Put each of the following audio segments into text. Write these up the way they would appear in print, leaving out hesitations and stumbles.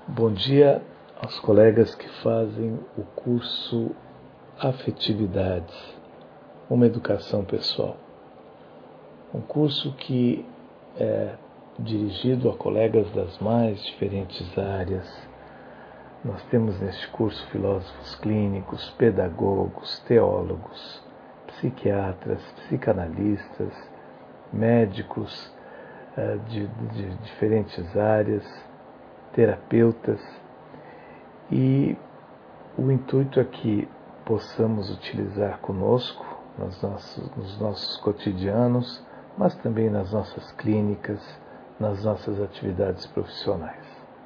Bom dia aos colegas que fazem o curso Afetividades, uma educação pessoal. Um curso que é dirigido a colegas das mais diferentes áreas. Nós temos neste curso filósofos clínicos, pedagogos, teólogos, psiquiatras, psicanalistas, médicos de diferentes áreas, terapeutas, e o intuito é que possamos utilizar conosco nos nossos cotidianos, mas também nas nossas clínicas, nas nossas atividades profissionais.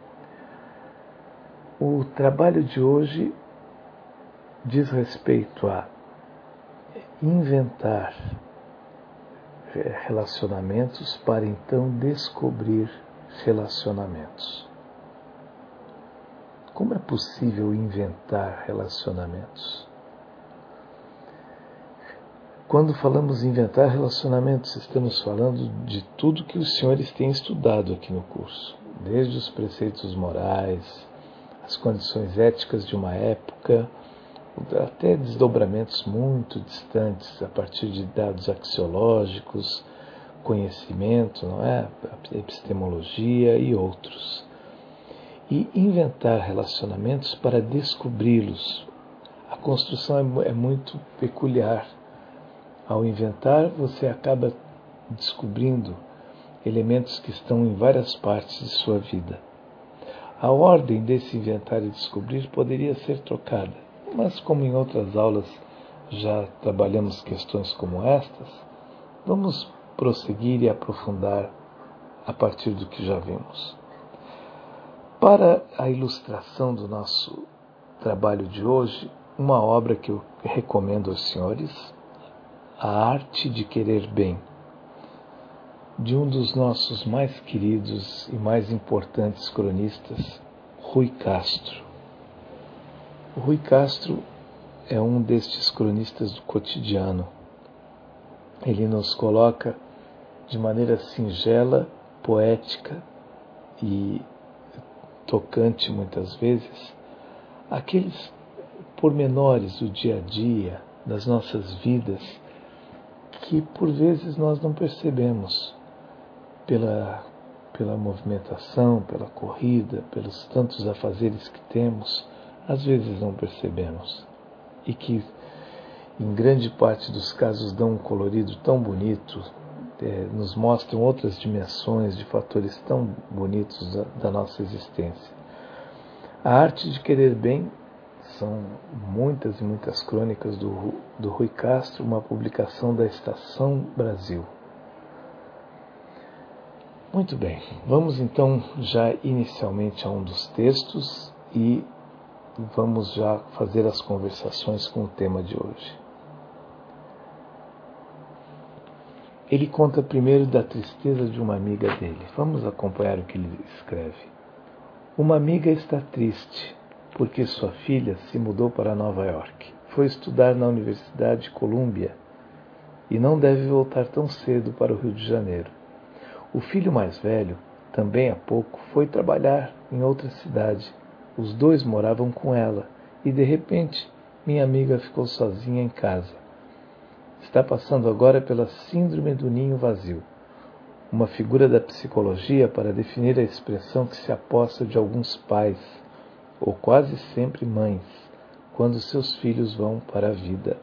O trabalho de hoje diz respeito a inventar relacionamentos para então descobrir relacionamentos. Como é possível inventar relacionamentos? Quando falamos em inventar relacionamentos, estamos falando de tudo que os senhores têm estudado aqui no curso, desde os preceitos morais, as condições éticas de uma época, até desdobramentos muito distantes a partir de dados axiológicos, conhecimento, não é? Epistemologia e outros. E inventar relacionamentos para descobri-los. A construção é muito peculiar. Ao inventar, você acaba descobrindo elementos que estão em várias partes de sua vida. A ordem desse inventar e descobrir poderia ser trocada, mas como em outras aulas já trabalhamos questões como estas, vamos prosseguir e aprofundar a partir do que já vimos. Para a ilustração do nosso trabalho de hoje, uma obra que eu recomendo aos senhores, A Arte de Querer Bem, de um dos nossos mais queridos e mais importantes cronistas, Rui Castro. O Rui Castro é um destes cronistas do cotidiano. Ele nos coloca de maneira singela, poética e tocante muitas vezes, aqueles pormenores do dia a dia, das nossas vidas, que por vezes nós não percebemos pela movimentação, pela corrida, pelos tantos afazeres que temos, às vezes não percebemos. E que, em grande parte dos casos, dão um colorido tão bonito, nos mostram outras dimensões de fatores tão bonitos da nossa existência. A Arte de Querer Bem são muitas e muitas crônicas do Rui Castro, uma publicação da Estação Brasil. Muito bem, vamos então já inicialmente a um dos textos e vamos já fazer as conversações com o tema de hoje. Ele conta primeiro da tristeza de uma amiga dele. Vamos acompanhar o que ele escreve. Uma amiga está triste porque sua filha se mudou para Nova York. Foi estudar na Universidade Columbia e não deve voltar tão cedo para o Rio de Janeiro. O filho mais velho, também há pouco, foi trabalhar em outra cidade. Os dois moravam com ela e, de repente, minha amiga ficou sozinha em casa. Está passando agora pela síndrome do ninho vazio, uma figura da psicologia para definir a expressão que se aposta de alguns pais, ou quase sempre mães, quando seus filhos vão para a vida.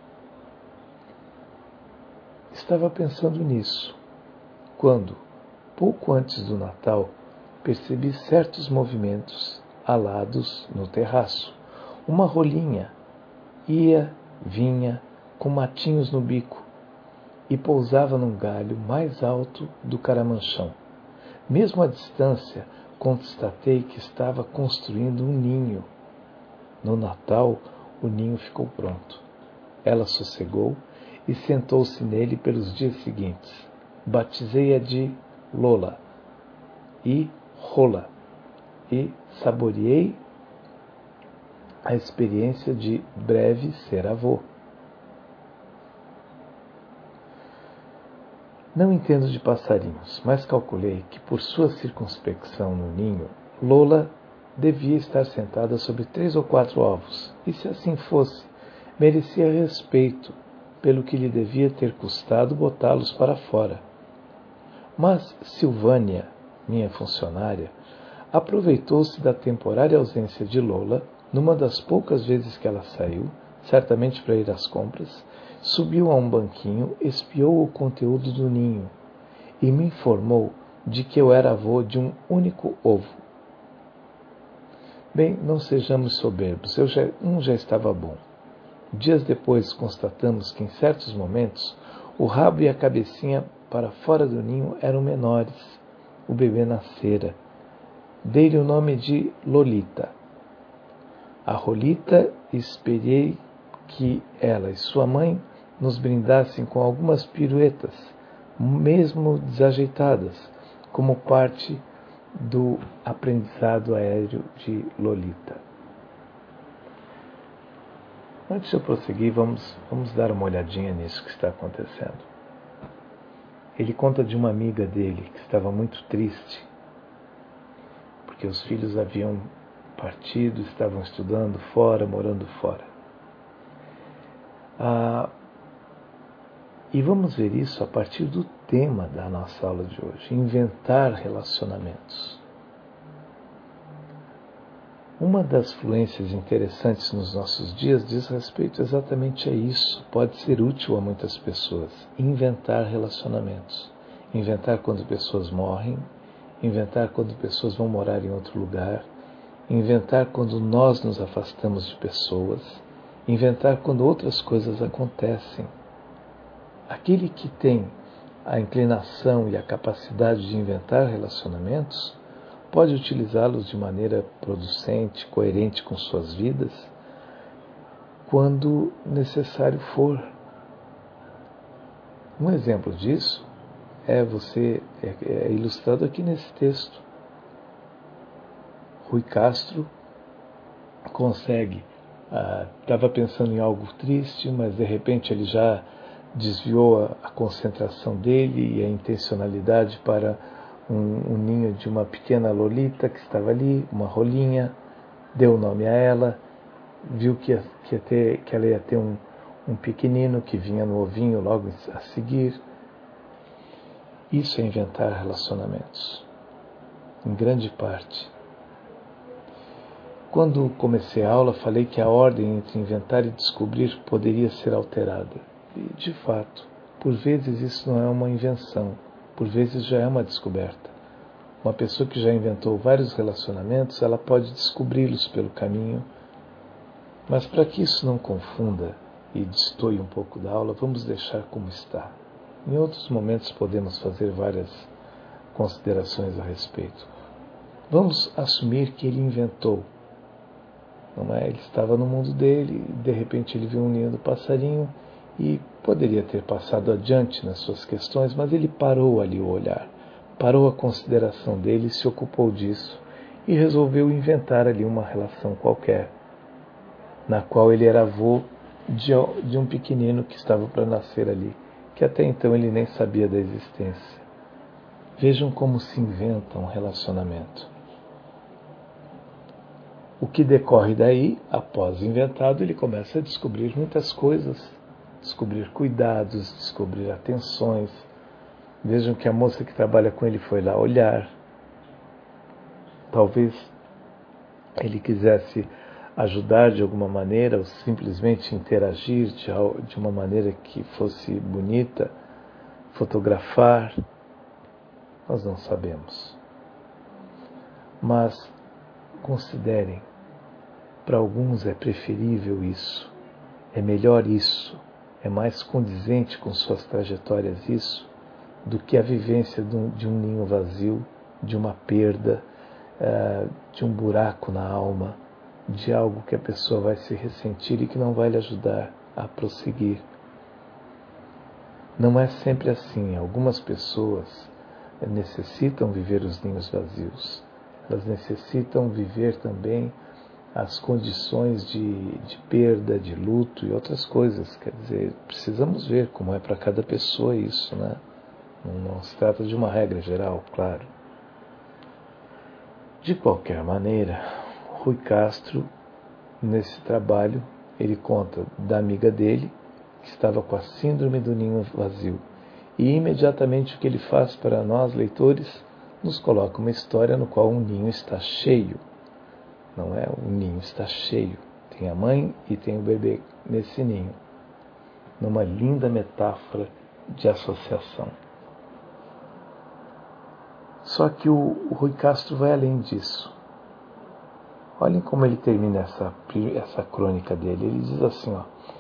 Estava pensando nisso, quando, pouco antes do Natal, percebi certos movimentos alados no terraço. Uma rolinha ia, vinha, com matinhos no bico, e pousava num galho mais alto do caramanchão. Mesmo à distância, constatei que estava construindo um ninho. No Natal, o ninho ficou pronto. Ela sossegou e sentou-se nele pelos dias seguintes. Batizei-a de Lola e Rola e saboreei a experiência de breve ser avô. Não entendo de passarinhos, mas calculei que por sua circunspecção no ninho, Lola devia estar sentada sobre 3 ou 4 ovos, e se assim fosse, merecia respeito, pelo que lhe devia ter custado botá-los para fora. Mas Silvânia, minha funcionária, aproveitou-se da temporária ausência de Lola, numa das poucas vezes que ela saiu, certamente para ir às compras, subiu a um banquinho, espiou o conteúdo do ninho e me informou de que eu era avô de um único ovo. Bem, não sejamos soberbos, um já estava bom. Dias depois constatamos que em certos momentos o rabo e a cabecinha para fora do ninho eram menores. O bebê nascera. Dei-lhe o nome de Lolita. A Rolita esperei que ela e sua mãe nos brindassem com algumas piruetas, mesmo desajeitadas, como parte do aprendizado aéreo de Lolita. Antes de eu prosseguir, vamos dar uma olhadinha nisso que está acontecendo. Ele conta de uma amiga dele que estava muito triste, porque os filhos haviam partido, estavam estudando fora, morando fora. E vamos ver isso a partir do tema da nossa aula de hoje, inventar relacionamentos. Uma das fluências interessantes nos nossos dias diz respeito exatamente a isso. Pode ser útil a muitas pessoas. Inventar relacionamentos. Inventar quando pessoas morrem. Inventar quando pessoas vão morar em outro lugar. Inventar quando nós nos afastamos de pessoas. Inventar quando outras coisas acontecem. Aquele que tem a inclinação e a capacidade de inventar relacionamentos pode utilizá-los de maneira producente, coerente com suas vidas, quando necessário for. Um exemplo disso é ilustrado aqui nesse texto. Rui Castro consegue, estava pensando em algo triste, mas de repente ele já desviou a concentração dele e a intencionalidade para um ninho de uma pequena Lolita que estava ali, uma rolinha, deu o nome a ela, viu que ela ia ter um pequenino que vinha no ovinho logo a seguir. Isso é inventar relacionamentos, em grande parte. Quando comecei a aula, falei que a ordem entre inventar e descobrir poderia ser alterada. E, de fato, por vezes isso não é uma invenção. Por vezes já é uma descoberta. Uma pessoa que já inventou vários relacionamentos, ela pode descobri-los pelo caminho. Mas para que isso não confunda e destoie um pouco da aula, vamos deixar como está. Em outros momentos podemos fazer várias considerações a respeito. Vamos assumir que ele inventou. Não é? Ele estava no mundo dele, de repente ele viu um ninho do passarinho e poderia ter passado adiante nas suas questões, mas ele parou ali o olhar, parou a consideração dele, se ocupou disso e resolveu inventar ali uma relação qualquer, na qual ele era avô de um pequenino que estava para nascer ali, que até então ele nem sabia da existência. Vejam como se inventa um relacionamento. O que decorre daí, após inventado, ele começa a descobrir muitas coisas, descobrir cuidados, descobrir atenções. Vejam que a moça que trabalha com ele foi lá olhar. Talvez ele quisesse ajudar de alguma maneira ou simplesmente interagir de uma maneira que fosse bonita, fotografar. Nós não sabemos. Mas considerem, para alguns é preferível isso, é melhor isso, é mais condizente com suas trajetórias isso, do que a vivência de um ninho vazio, de uma perda, de um buraco na alma, de algo que a pessoa vai se ressentir e que não vai lhe ajudar a prosseguir. Não é sempre assim. Algumas pessoas necessitam viver os ninhos vazios. Elas necessitam viver também as condições de perda, de luto e outras coisas. Quer dizer, precisamos ver como é para cada pessoa isso, né? Não se trata de uma regra geral, claro. De qualquer maneira, Rui Castro, nesse trabalho, ele conta da amiga dele, que estava com a síndrome do ninho vazio. E imediatamente o que ele faz para nós, leitores, nos coloca uma história no qual um ninho está cheio. Não é? O ninho está cheio. Tem a mãe e tem o bebê nesse ninho. Numa linda metáfora de associação. Só que o Rui Castro vai além disso. Olhem como ele termina essa crônica dele. Ele diz assim,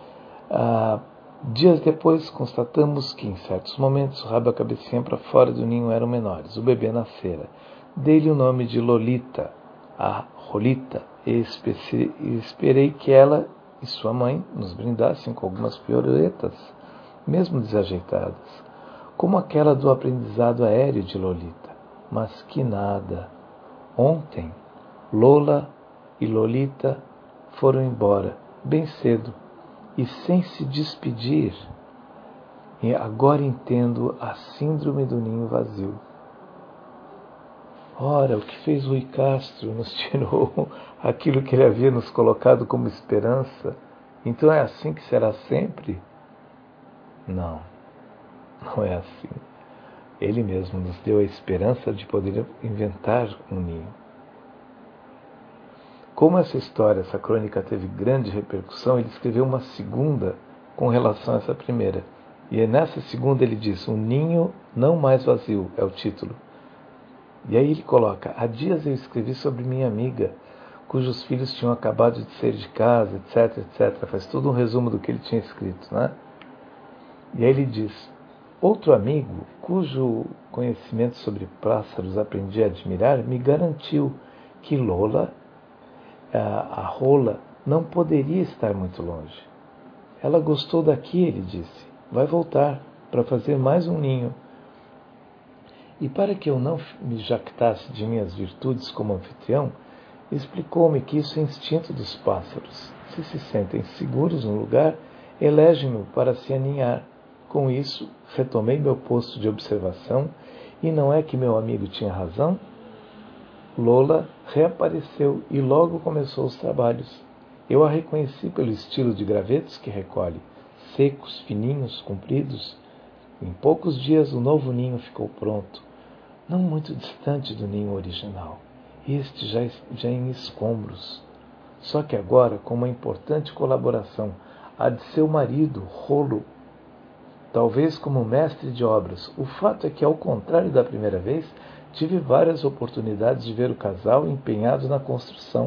dias depois constatamos que em certos momentos o rabo e a cabecinha para fora do ninho eram menores. O bebê nascera. Dei-lhe o nome de Lolita, a Rolita, e esperei que ela e sua mãe nos brindassem com algumas piruetas, mesmo desajeitadas, como aquela do aprendizado aéreo de Lolita. Mas que nada. Ontem, Lola e Lolita foram embora, bem cedo, e sem se despedir. E agora entendo a síndrome do ninho vazio. Ora, o que fez Rui Castro nos tirou aquilo que ele havia nos colocado como esperança. Então é assim que será sempre? Não, não é assim. Ele mesmo nos deu a esperança de poder inventar um ninho. Como essa história, essa crônica teve grande repercussão, ele escreveu uma segunda com relação a essa primeira. E nessa segunda ele diz, um ninho não mais vazio, é o título. E aí ele coloca, há dias eu escrevi sobre minha amiga, cujos filhos tinham acabado de sair de casa, etc, etc. Faz todo um resumo do que ele tinha escrito, né? E aí ele diz, outro amigo, cujo conhecimento sobre pássaros aprendi a admirar, me garantiu que Lola, a rola, não poderia estar muito longe. Ela gostou daqui, ele disse, vai voltar para fazer mais um ninho. E para que eu não me jactasse de minhas virtudes como anfitrião, explicou-me que isso é instinto dos pássaros. Se sentem seguros no lugar, elegem-no para se aninhar. Com isso, retomei meu posto de observação, e não é que meu amigo tinha razão? Lola reapareceu e logo começou os trabalhos. Eu a reconheci pelo estilo de gravetos que recolhe, secos, fininhos, compridos. Em poucos dias o novo ninho ficou pronto, não muito distante do ninho original, este já em escombros. Só que agora, com uma importante colaboração, a de seu marido, Rolo, talvez como mestre de obras. O fato é que, ao contrário da primeira vez, tive várias oportunidades de ver o casal empenhado na construção.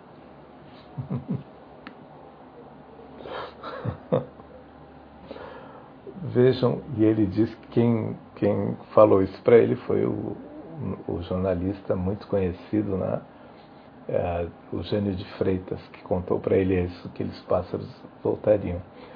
Vejam, e ele diz que quem falou isso para ele foi o jornalista muito conhecido, né? O Jânio de Freitas, que contou para ele isso, que aqueles pássaros voltariam.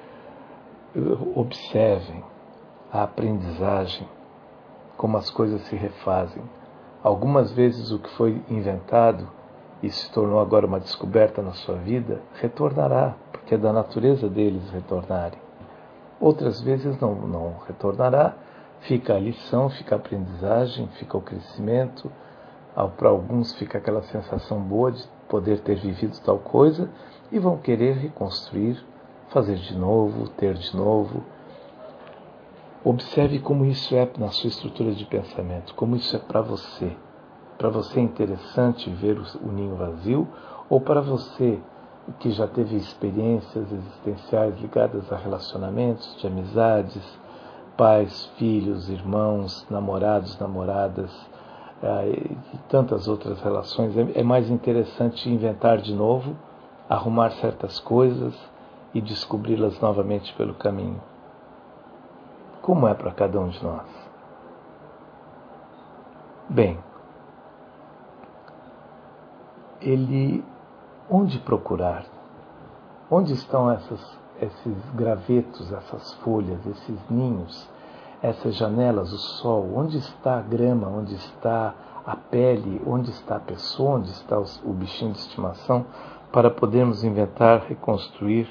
Observem a aprendizagem, como as coisas se refazem. Algumas vezes o que foi inventado e se tornou agora uma descoberta na sua vida, retornará, porque é da natureza deles retornarem. Outras vezes não retornará, fica a lição, fica a aprendizagem, fica o crescimento. Para alguns fica aquela sensação boa de poder ter vivido tal coisa e vão querer reconstruir, fazer de novo, ter de novo. Observe como isso é na sua estrutura de pensamento, como isso é para você. Para você é interessante ver o ninho vazio, ou para você que já teve experiências existenciais ligadas a relacionamentos, de amizades, pais, filhos, irmãos, namorados, namoradas, e tantas outras relações, é mais interessante inventar de novo, arrumar certas coisas e descobri-las novamente pelo caminho. Como é para cada um de nós? Bem, onde procurar? Onde estão esses gravetos, essas folhas, esses ninhos, essas janelas, o sol? Onde está a grama? Onde está a pele? Onde está a pessoa? Onde está o bichinho de estimação? Para podermos inventar, reconstruir.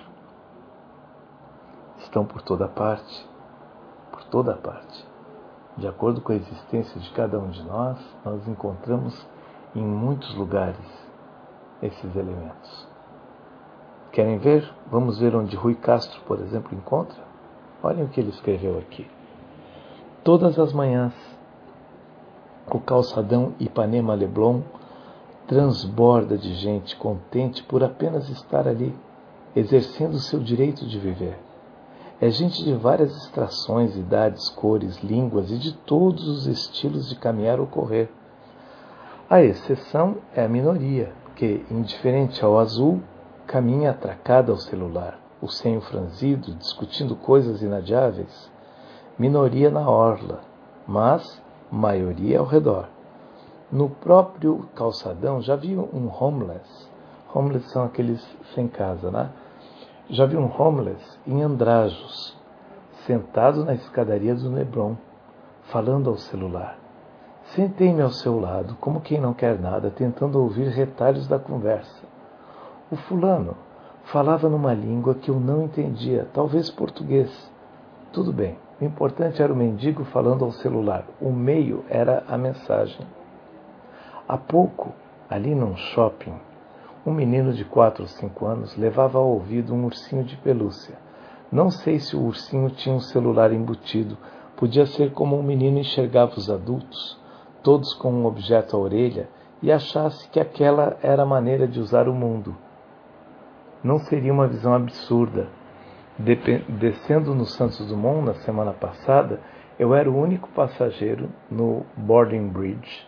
Estão por toda parte. Por toda parte. De acordo com a existência de cada um de nós, nós encontramos em muitos lugares. esses elementos. Querem ver? Vamos ver onde Rui Castro, por exemplo, encontra? Olhem o que ele escreveu aqui. Todas as manhãs, o calçadão Ipanema-Leblon transborda de gente contente por apenas estar ali, exercendo o seu direito de viver. É gente de várias extrações, idades, cores, línguas e de todos os estilos de caminhar ou correr. A exceção é a minoria, que, indiferente ao azul, caminha atracada ao celular, o senho franzido, discutindo coisas inadiáveis. Minoria na orla, mas maioria ao redor. No próprio calçadão já vi um homeless. Homeless são aqueles sem casa, né? Já vi um homeless em andrajos, sentado na escadaria do Leblon, falando ao celular. Sentei-me ao seu lado, como quem não quer nada, tentando ouvir retalhos da conversa. O fulano falava numa língua que eu não entendia, talvez português. Tudo bem, o importante era o mendigo falando ao celular. O meio era a mensagem. Há pouco, ali num shopping, um menino de 4 ou 5 anos levava ao ouvido um ursinho de pelúcia. Não sei se o ursinho tinha um celular embutido. Podia ser como um menino enxergava os adultos, todos com um objeto à orelha, e achasse que aquela era a maneira de usar o mundo. Não seria uma visão absurda. Descendo no Santos Dumont na semana passada, eu era o único passageiro no boarding bridge.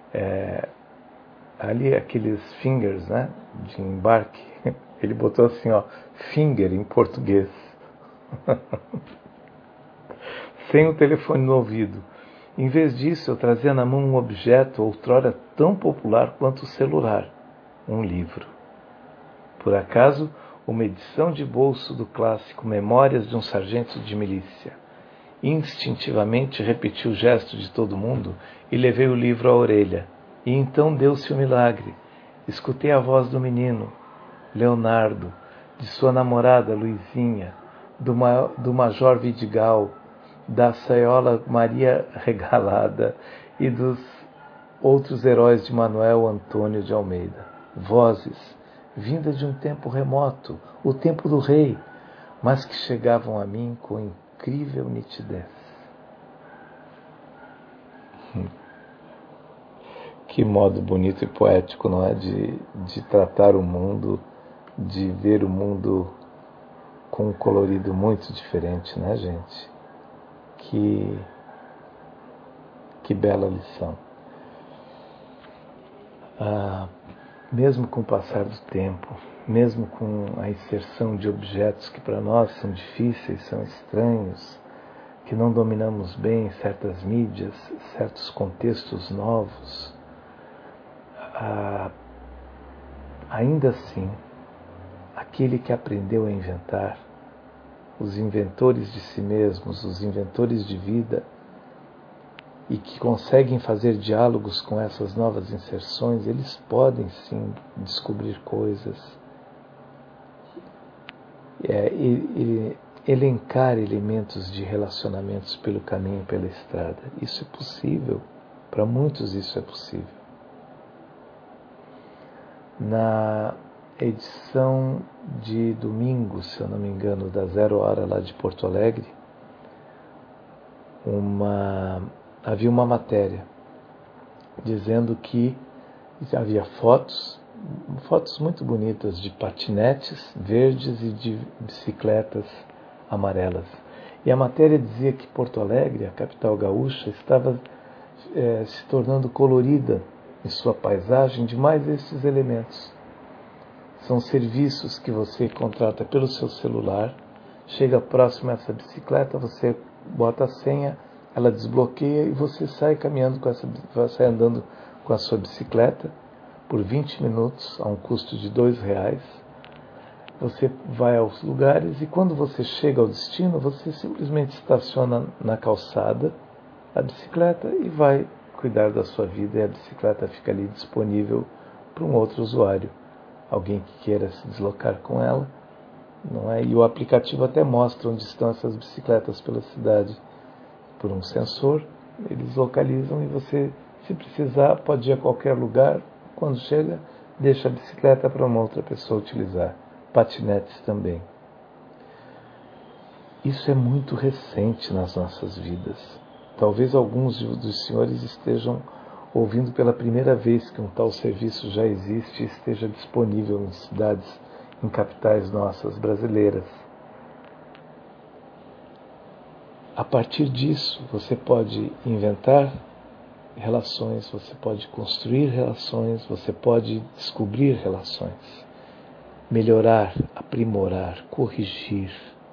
Ali aqueles fingers, né, de embarque. Ele botou assim, ó, finger em português. Sem o telefone no ouvido. Em vez disso, eu trazia na mão um objeto outrora tão popular quanto o celular, um livro. Por acaso, uma edição de bolso do clássico Memórias de um Sargento de Milícia. Instintivamente repeti o gesto de todo mundo e levei o livro à orelha. E então deu-se o milagre. Escutei a voz do menino, Leonardo, de sua namorada Luizinha, do Major Vidigal, da Saiola Maria Regalada e dos outros heróis de Manuel Antônio de Almeida. Vozes, vindas de um tempo remoto, o tempo do rei, mas que chegavam a mim com incrível nitidez. Que modo bonito e poético, não é? De tratar o mundo, de ver o mundo com um colorido muito diferente, né, gente? Que bela lição. Mesmo com o passar do tempo, mesmo com a inserção de objetos que para nós são difíceis, são estranhos, que não dominamos bem certas mídias, certos contextos novos, ainda assim, aquele que aprendeu a inventar, os inventores de si mesmos, os inventores de vida, e que conseguem fazer diálogos com essas novas inserções, eles podem sim descobrir coisas, elencar elementos de relacionamentos pelo caminho, pela estrada. Isso é possível, para muitos isso é possível. Na edição de domingo, se eu não me engano, da 0 Hora lá de Porto Alegre, havia uma matéria dizendo que havia fotos muito bonitas de patinetes verdes e de bicicletas amarelas. E a matéria dizia que Porto Alegre, a capital gaúcha, estava se tornando colorida em sua paisagem de mais esses elementos. São serviços que você contrata pelo seu celular, chega próximo a essa bicicleta, você bota a senha, ela desbloqueia e você sai caminhando sai andando com a sua bicicleta por 20 minutos a um custo de R$2. Você vai aos lugares e quando você chega ao destino, você simplesmente estaciona na calçada a bicicleta e vai cuidar da sua vida, e a bicicleta fica ali disponível para um outro usuário, alguém que queira se deslocar com ela, não é? E o aplicativo até mostra onde estão essas bicicletas pela cidade. Por um sensor, eles localizam e você, se precisar, pode ir a qualquer lugar. Quando chega, deixa a bicicleta para uma outra pessoa utilizar. Patinetes também. Isso é muito recente nas nossas vidas. Talvez alguns dos senhores estejam ouvindo pela primeira vez que um tal serviço já existe e esteja disponível em cidades, em capitais nossas brasileiras. A partir disso, você pode inventar relações, você pode construir relações, você pode descobrir relações, melhorar, aprimorar, corrigir.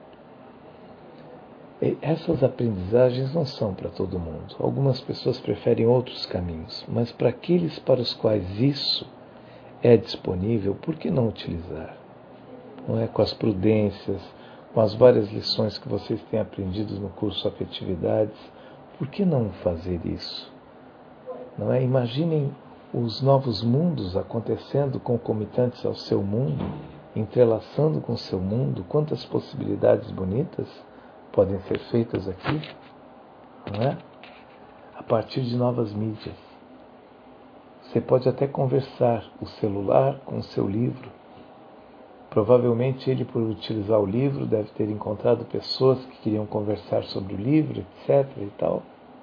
E essas aprendizagens não são para todo mundo. Algumas pessoas preferem outros caminhos, mas para aqueles para os quais isso é disponível, por que não utilizar? Não é? Com as prudências, com as várias lições que vocês têm aprendido no curso Afetividades, por que não fazer isso? Não é? Imaginem os novos mundos acontecendo concomitantes ao seu mundo, entrelaçando com o seu mundo, quantas possibilidades bonitas podem ser feitas aqui, não é? A partir de novas mídias. Você pode até conversar o celular com o seu livro. Provavelmente ele, por utilizar o livro, deve ter encontrado pessoas que queriam conversar sobre o livro, etc. e tal.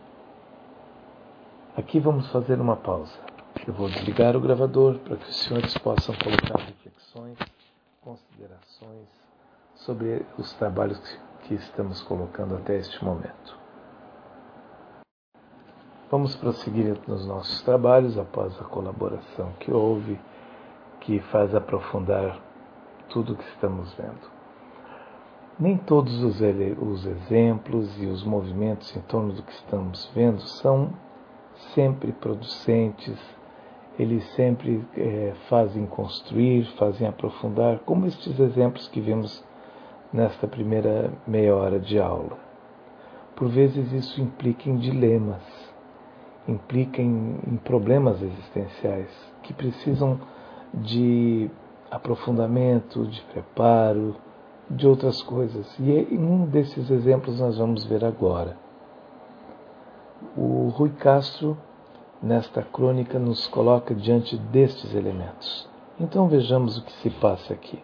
Aqui vamos fazer uma pausa. Eu vou desligar o gravador para que os senhores possam colocar reflexões, considerações sobre os trabalhos que estamos colocando até este momento. Vamos prosseguir nos nossos trabalhos após a colaboração que houve, que faz aprofundar tudo o que estamos vendo. Nem todos os exemplos e os movimentos em torno do que estamos vendo são sempre producentes, eles sempre fazem construir, fazem aprofundar, como estes exemplos que vimos nesta primeira meia hora de aula. Por vezes isso implica em dilemas, implica em problemas existenciais que precisam de aprofundamento, de preparo, de outras coisas. E em um desses exemplos nós vamos ver agora. O Rui Castro, nesta crônica, nos coloca diante destes elementos. Então vejamos o que se passa aqui.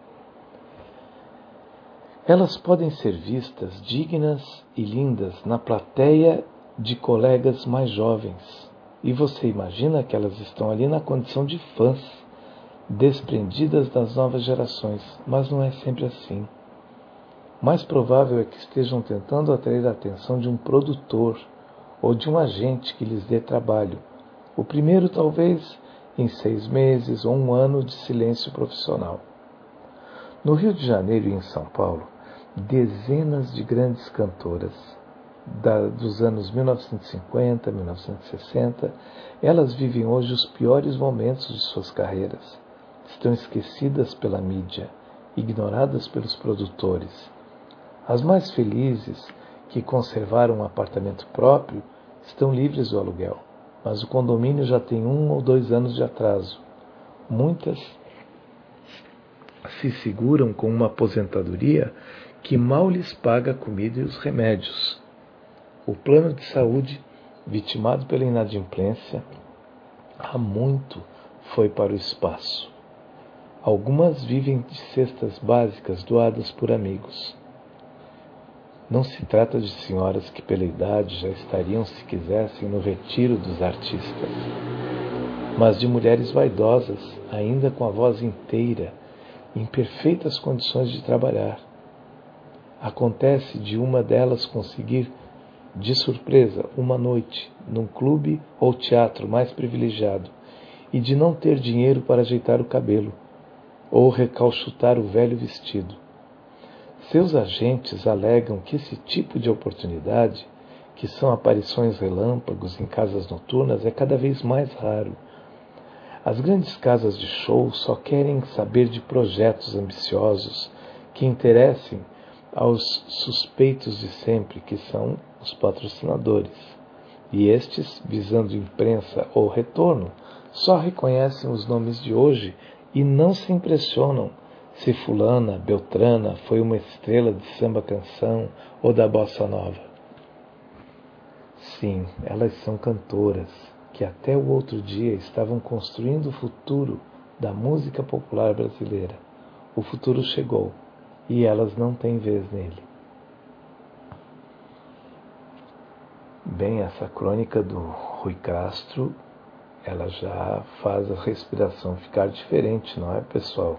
Elas podem ser vistas dignas e lindas na plateia de colegas mais jovens. E você imagina que elas estão ali na condição de fãs, desprendidas das novas gerações. Mas não é sempre assim. Mais provável é que estejam tentando atrair a atenção de um produtor ou de um agente que lhes dê trabalho. O primeiro, talvez, em 6 meses ou 1 ano de silêncio profissional. No Rio de Janeiro e em São Paulo, dezenas de grandes cantoras dos anos 1950, 1960, elas vivem hoje os piores momentos de suas carreiras. Estão esquecidas pela mídia, ignoradas pelos produtores. As mais felizes, que conservaram um apartamento próprio, estão livres do aluguel, mas o condomínio já tem 1 ou 2 anos de atraso. Muitas se seguram com uma aposentadoria que mal lhes paga a comida e os remédios. O plano de saúde, vitimado pela inadimplência, há muito foi para o espaço. Algumas vivem de cestas básicas doadas por amigos. Não se trata de senhoras que pela idade já estariam, se quisessem, no retiro dos artistas, mas de mulheres vaidosas, ainda com a voz inteira, em perfeitas condições de trabalhar. Acontece de uma delas conseguir, de surpresa, uma noite, num clube ou teatro mais privilegiado, e de não ter dinheiro para ajeitar o cabelo, ou recalchutar o velho vestido. Seus agentes alegam que esse tipo de oportunidade, que são aparições relâmpagos em casas noturnas, é cada vez mais raro. As grandes casas de show só querem saber de projetos ambiciosos que interessem aos suspeitos de sempre, que são os patrocinadores. E estes, visando imprensa ou retorno, só reconhecem os nomes de hoje e não se impressionam se fulana, beltrana, foi uma estrela de samba-canção ou da bossa nova. Sim, elas são cantoras, que até o outro dia estavam construindo o futuro da música popular brasileira. O futuro chegou e elas não têm vez nele. Bem, essa crônica do Rui Castro, ela já faz a respiração ficar diferente, não é, pessoal?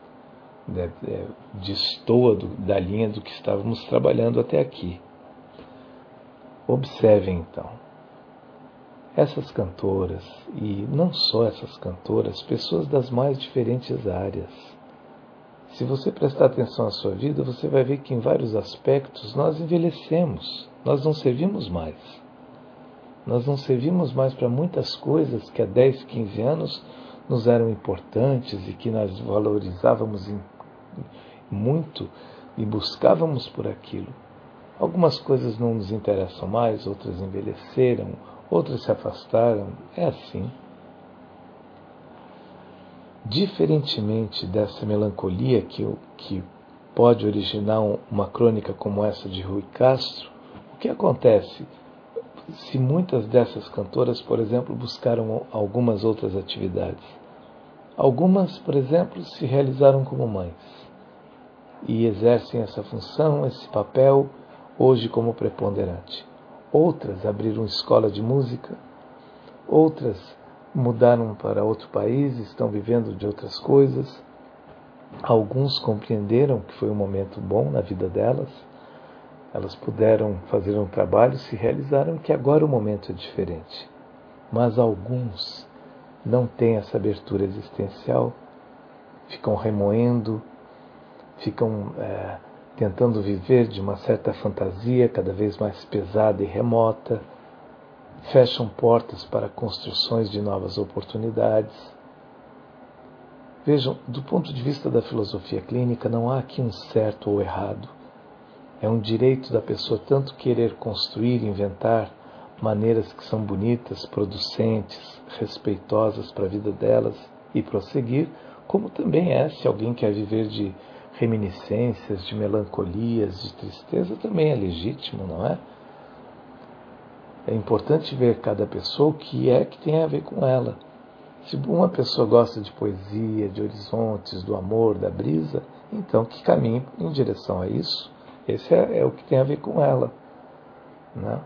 Destoa da linha do que estávamos trabalhando até aqui. Observem, então, essas cantoras, e não só essas cantoras, pessoas das mais diferentes áreas. Se você prestar atenção à sua vida, você vai ver que em vários aspectos nós envelhecemos, nós não servimos mais. Nós não servimos mais para muitas coisas que há 10, 15 anos nos eram importantes e que nós valorizávamos muito e buscávamos por aquilo. Algumas coisas não nos interessam mais, outras envelheceram, outras se afastaram. É assim. Diferentemente dessa melancolia que pode originar uma crônica como essa de Rui Castro, o que acontece se muitas dessas cantoras, por exemplo, buscaram algumas outras atividades? Algumas, por exemplo, se realizaram como mães e exercem essa função, esse papel, hoje como preponderante. Outras abriram escola de música, outras mudaram para outro país, estão vivendo de outras coisas. Alguns compreenderam que foi um momento bom na vida delas, elas puderam fazer um trabalho, se realizaram, que agora o momento é diferente. Mas alguns não têm essa abertura existencial, ficam remoendo, ficam tentando viver de uma certa fantasia cada vez mais pesada e remota, fecham portas para construções de novas oportunidades. Vejam, do ponto de vista da filosofia clínica, não há aqui um certo ou errado. É um direito da pessoa tanto querer construir, inventar maneiras que são bonitas, producentes, respeitosas para a vida delas e prosseguir, como também se alguém quer viver de reminiscências, de melancolias, de tristeza, também é legítimo, não é? É importante ver cada pessoa o que tem a ver com ela. Se uma pessoa gosta de poesia, de horizontes, do amor, da brisa, então que caminhe em direção a isso. Esse é o que tem a ver com ela, né?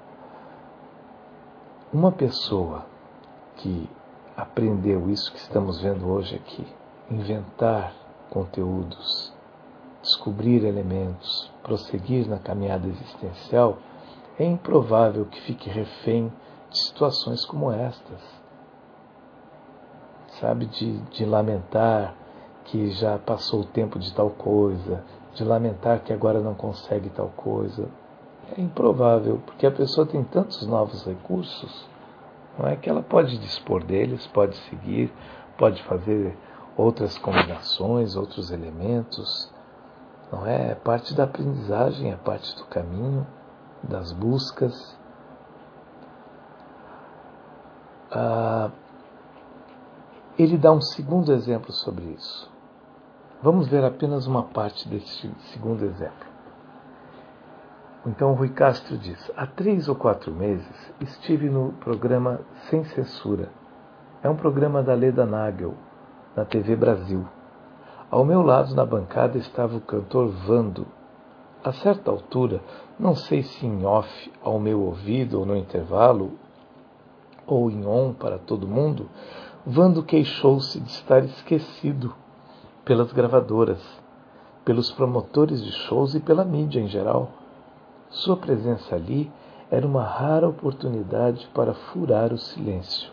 Uma pessoa que aprendeu isso que estamos vendo hoje aqui, inventar conteúdos, descobrir elementos, prosseguir na caminhada existencial, é improvável que fique refém de situações como estas. Sabe, de lamentar que já passou o tempo de tal coisa, de lamentar que agora não consegue tal coisa. É improvável, porque a pessoa tem tantos novos recursos, não é, que ela pode dispor deles, pode seguir, pode fazer outras combinações, outros elementos. Não é? É parte da aprendizagem, é parte do caminho, das buscas. Ele dá um segundo exemplo sobre isso. Vamos ver apenas uma parte desse segundo exemplo. Então, Rui Castro diz: há 3 ou 4 meses estive no programa Sem Censura. É um programa da Leda Nagel, na TV Brasil. Ao meu lado, na bancada, estava o cantor Vando. A certa altura, não sei se em off ao meu ouvido ou no intervalo, ou em on para todo mundo, Vando queixou-se de estar esquecido pelas gravadoras, pelos promotores de shows e pela mídia em geral. Sua presença ali era uma rara oportunidade para furar o silêncio.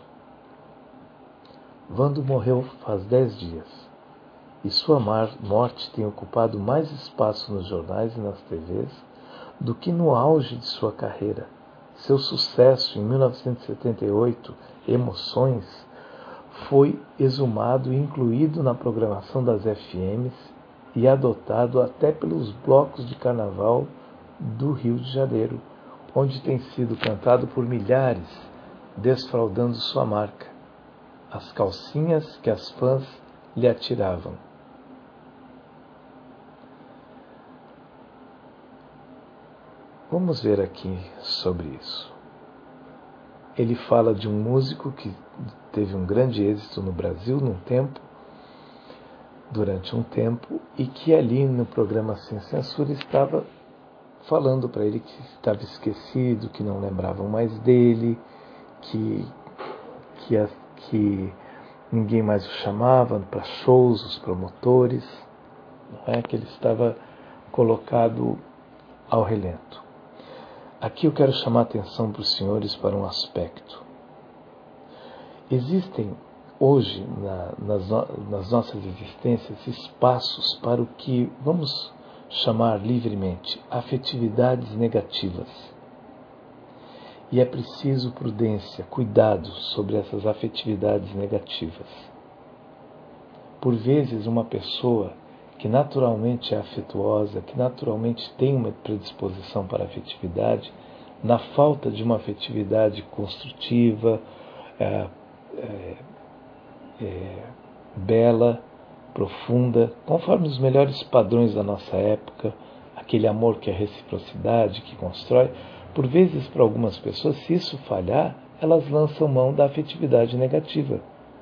Vando morreu faz 10 dias, e sua morte tem ocupado mais espaço nos jornais e nas TVs do que no auge de sua carreira. Seu sucesso em 1978, Emoções, foi exumado e incluído na programação das FMs e adotado até pelos blocos de carnaval do Rio de Janeiro, onde tem sido cantado por milhares, desfraldando sua marca, as calcinhas que as fãs lhe atiravam. Vamos ver aqui sobre isso. Ele fala de um músico que teve um grande êxito no Brasil num tempo durante um tempo e que ali no programa Sem Censura estava falando para ele que estava esquecido, que não lembravam mais dele, que ninguém mais o chamava para shows, os promotores, não é? Que ele estava colocado ao relento. Aqui eu quero chamar a atenção para os senhores para um aspecto. Existem hoje nas nossas existências espaços para o que vamos chamar livremente afetividades negativas. E é preciso prudência, cuidado sobre essas afetividades negativas. Por vezes, uma pessoa que naturalmente é afetuosa, que naturalmente tem uma predisposição para a afetividade, na falta de uma afetividade construtiva, bela, profunda, conforme os melhores padrões da nossa época, aquele amor que é reciprocidade, que constrói. Por vezes, para algumas pessoas, se isso falhar, elas lançam mão da afetividade negativa,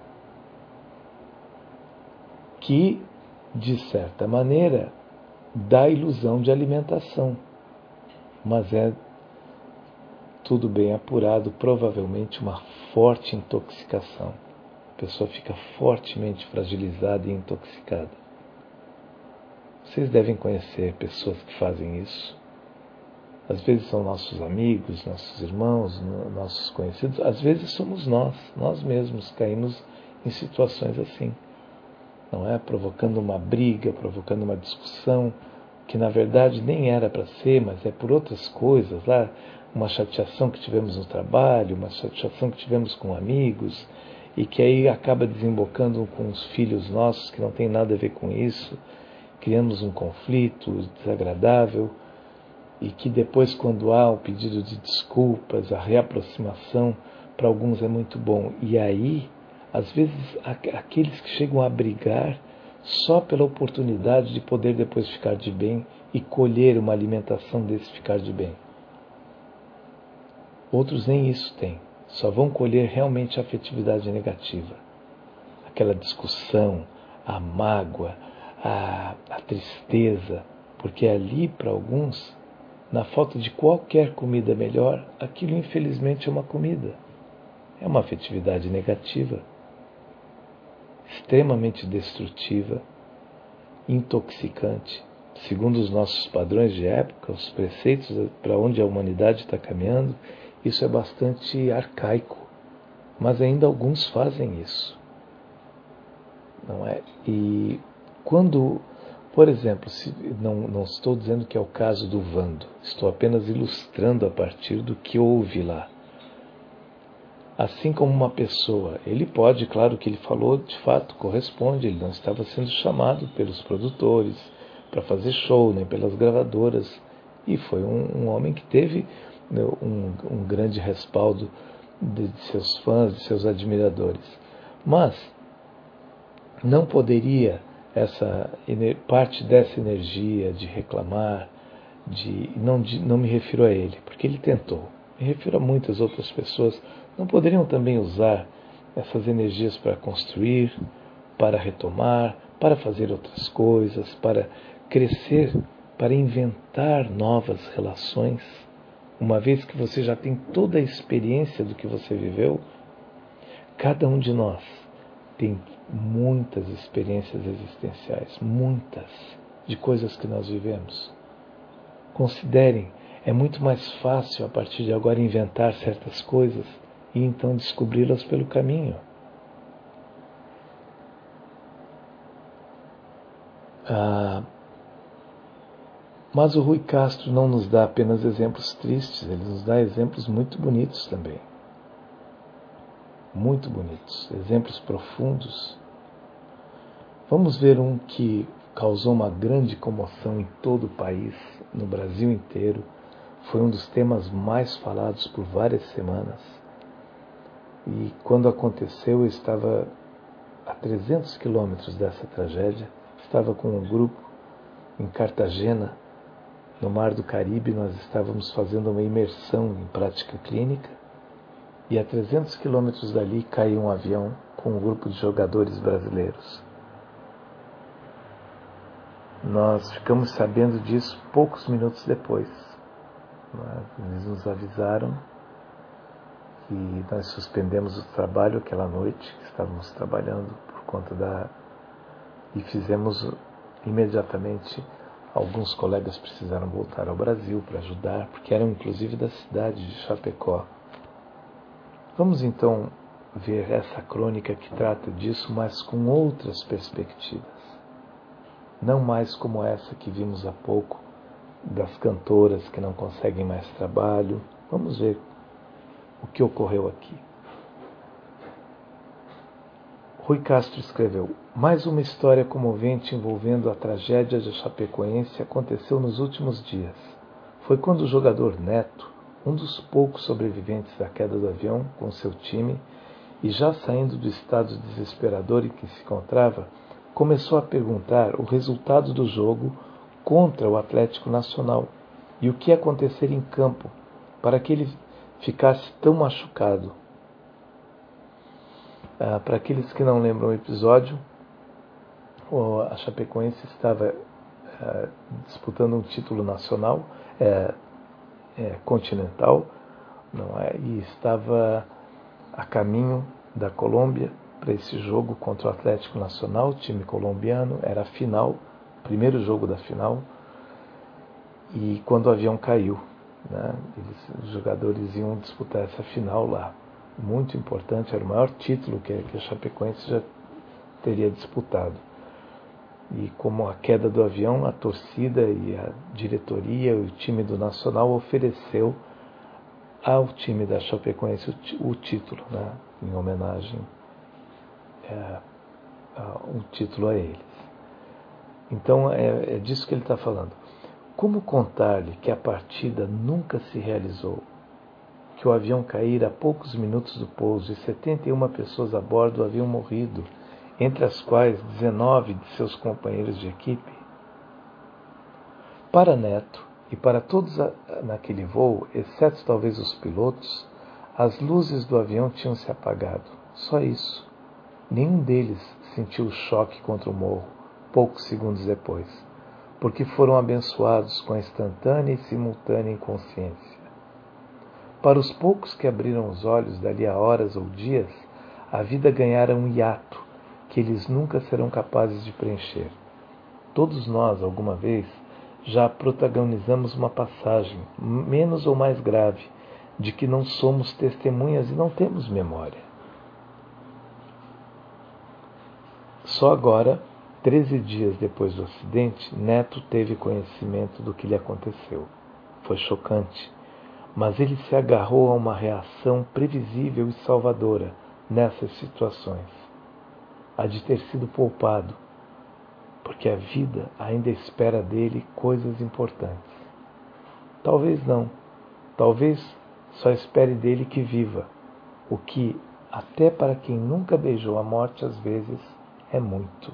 que, de certa maneira, dá ilusão de alimentação, mas é tudo bem apurado, provavelmente uma forte intoxicação. A pessoa fica fortemente fragilizada e intoxicada. Vocês devem conhecer pessoas que fazem isso. Às vezes são nossos amigos, nossos irmãos, nossos conhecidos. Às vezes somos nós mesmos caímos em situações assim. Não é? Provocando uma briga, provocando uma discussão, que na verdade nem era para ser, mas é por outras coisas lá. Uma chateação que tivemos no trabalho, uma chateação que tivemos com amigos, e que aí acaba desembocando com os filhos nossos, que não tem nada a ver com isso. Criamos um conflito desagradável, e que depois, quando há o pedido de desculpas, a reaproximação, para alguns é muito bom. E aí, às vezes, aqueles que chegam a brigar só pela oportunidade de poder depois ficar de bem e colher uma alimentação desse ficar de bem. Outros nem isso têm, só vão colher realmente a afetividade negativa. Aquela discussão, a mágoa, a tristeza, porque ali, para alguns, na falta de qualquer comida melhor, aquilo infelizmente é uma comida. É uma afetividade negativa, extremamente destrutiva, intoxicante. Segundo os nossos padrões de época, os preceitos para onde a humanidade está caminhando, isso é bastante arcaico. Mas ainda alguns fazem isso. Não é? E quando... Por exemplo, não estou dizendo que é o caso do Vando, estou apenas ilustrando a partir do que houve lá. Assim como uma pessoa, ele pode, claro que ele falou, de fato, corresponde, ele não estava sendo chamado pelos produtores para fazer show, nem pelas gravadoras, e foi um homem que teve um grande respaldo de seus fãs, de seus admiradores. Mas não poderia... parte dessa energia de reclamar, não me refiro a ele, porque ele tentou, me refiro a muitas outras pessoas, não poderiam também usar essas energias para construir, para retomar, para fazer outras coisas, para crescer, para inventar novas relações, uma vez que você já tem toda a experiência do que você viveu. Cada um de nós tem muitas experiências existenciais, muitas, de coisas que nós vivemos. Considerem, é muito mais fácil a partir de agora inventar certas coisas e então descobri-las pelo caminho. Mas o Rui Castro não nos dá apenas exemplos tristes, ele nos dá exemplos muito bonitos também. Muito bonitos, exemplos profundos. Vamos ver um que causou uma grande comoção em todo o país, no Brasil inteiro. Foi um dos temas mais falados por várias semanas. E quando aconteceu, eu estava a 300 quilômetros dessa tragédia. Estava com um grupo em Cartagena, no Mar do Caribe. Nós estávamos fazendo uma imersão em prática clínica. E a 300 quilômetros dali caiu um avião com um grupo de jogadores brasileiros. Nós ficamos sabendo disso poucos minutos depois. Eles nos avisaram que nós suspendemos o trabalho aquela noite, que estávamos trabalhando por conta e fizemos imediatamente. Alguns colegas precisaram voltar ao Brasil para ajudar, porque eram inclusive da cidade de Chapecó. Vamos então ver essa crônica que trata disso, mas com outras perspectivas. Não mais como essa que vimos há pouco, das cantoras que não conseguem mais trabalho. Vamos ver o que ocorreu aqui. Rui Castro escreveu: mais uma história comovente envolvendo a tragédia de Chapecoense aconteceu nos últimos dias. Foi quando o jogador Neto, um dos poucos sobreviventes da queda do avião com seu time, e já saindo do estado desesperador em que se encontrava, começou a perguntar o resultado do jogo contra o Atlético Nacional e o que ia acontecer em campo para que ele ficasse tão machucado. Para aqueles que não lembram o episódio, a Chapecoense estava disputando um título nacional, continental, não é? E estava a caminho da Colômbia para esse jogo contra o Atlético Nacional, time colombiano. Era a final, primeiro jogo da final, e quando o avião caiu, né, os jogadores iam disputar essa final lá. Muito importante, era o maior título que a Chapecoense já teria disputado. E como a queda do avião, a torcida e a diretoria e o time do Nacional ofereceu ao time da Chapecoense o título, né, em homenagem o título a eles. Então é disso que ele está falando. Como contar-lhe que a partida nunca se realizou? Que o avião caíra a poucos minutos do pouso e 71 pessoas a bordo haviam morrido, entre as quais 19 de seus companheiros de equipe? Para Neto e para todos naquele voo, exceto talvez os pilotos, as luzes do avião tinham se apagado. Só isso. Nenhum deles sentiu o choque contra o morro, poucos segundos depois, porque foram abençoados com a instantânea e simultânea inconsciência. Para os poucos que abriram os olhos dali a horas ou dias, a vida ganhara um hiato que eles nunca serão capazes de preencher. Todos nós, alguma vez, já protagonizamos uma passagem, menos ou mais grave, de que não somos testemunhas e não temos memória. Só agora, 13 dias depois do acidente, Neto teve conhecimento do que lhe aconteceu. Foi chocante. Mas ele se agarrou a uma reação previsível e salvadora nessas situações. A de ter sido poupado, porque a vida ainda espera dele coisas importantes. Talvez não. Talvez só espere dele que viva, o que, até para quem nunca beijou a morte, às vezes, é muito.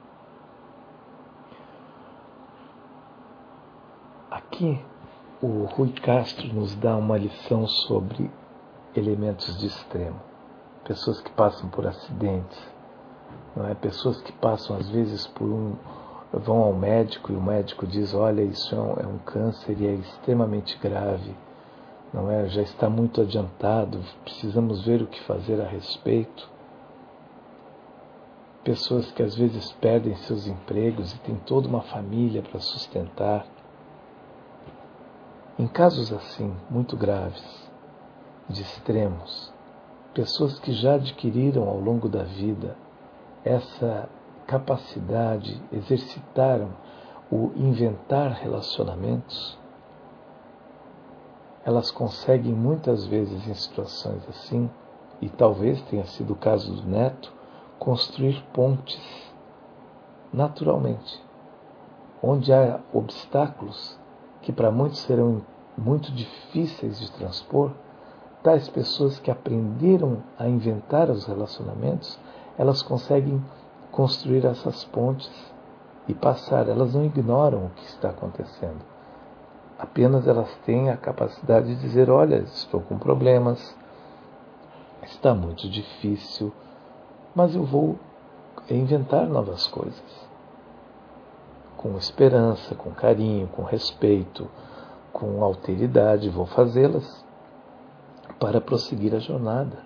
Aqui, o Rui Castro nos dá uma lição sobre elementos de extremo. Pessoas que passam por acidentes, não é? Pessoas que passam às vezes vão ao médico e o médico diz: olha, isso é um câncer e é extremamente grave, não é? Já está muito adiantado, precisamos ver o que fazer a respeito. Pessoas que às vezes perdem seus empregos e têm toda uma família para sustentar. Em casos assim, muito graves, de extremos, pessoas que já adquiriram ao longo da vida essa capacidade, exercitaram o inventar relacionamentos, elas conseguem muitas vezes em situações assim, e talvez tenha sido o caso do Neto, construir pontes naturalmente, onde há obstáculos que para muitos serão muito difíceis de transpor. Tais pessoas que aprenderam a inventar os relacionamentos, elas conseguem construir essas pontes e passar. Elas não ignoram o que está acontecendo. Apenas elas têm a capacidade de dizer: olha, estou com problemas, está muito difícil, mas eu vou inventar novas coisas. com esperança, com carinho, com respeito, com alteridade, vou fazê-las para prosseguir a jornada.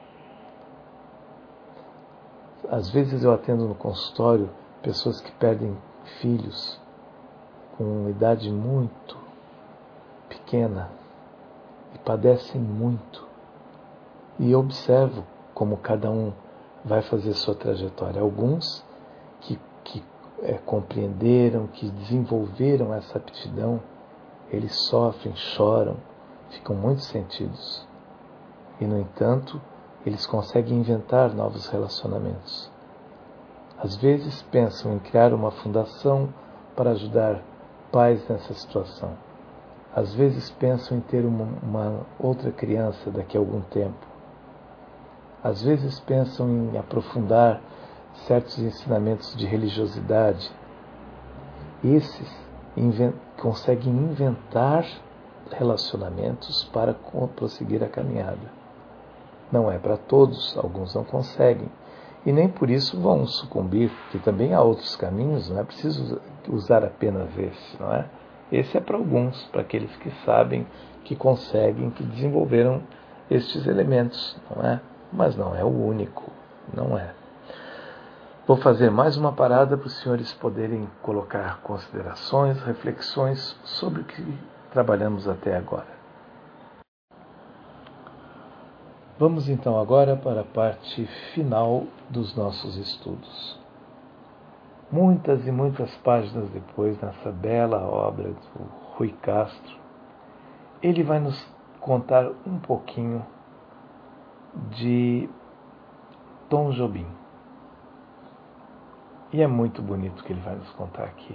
Às vezes eu atendo no consultório pessoas que perdem filhos com idade muito pequena e padecem muito. E eu observo como cada um vai fazer sua trajetória. Alguns que compreenderam, que desenvolveram essa aptidão, eles sofrem, choram, ficam muito sentidos. E, no entanto, eles conseguem inventar novos relacionamentos. Às vezes pensam em criar uma fundação para ajudar pais nessa situação. Às vezes pensam em ter uma outra criança daqui a algum tempo. Às vezes pensam em aprofundar certos ensinamentos de religiosidade. Esses conseguem inventar relacionamentos para prosseguir a caminhada. Não é para todos, alguns não conseguem. E nem por isso vão sucumbir, porque também há outros caminhos, não é preciso usar apenas esse, não é? Esse é para alguns, para aqueles que sabem, que conseguem, que desenvolveram estes elementos, não é? Mas não é o único, não é. Vou fazer mais uma parada para os senhores poderem colocar considerações, reflexões sobre o que trabalhamos até agora. Vamos então agora para a parte final dos nossos estudos. Muitas e muitas páginas depois, nessa bela obra do Rui Castro, ele vai nos contar um pouquinho de Tom Jobim. E é muito bonito o que ele vai nos contar aqui.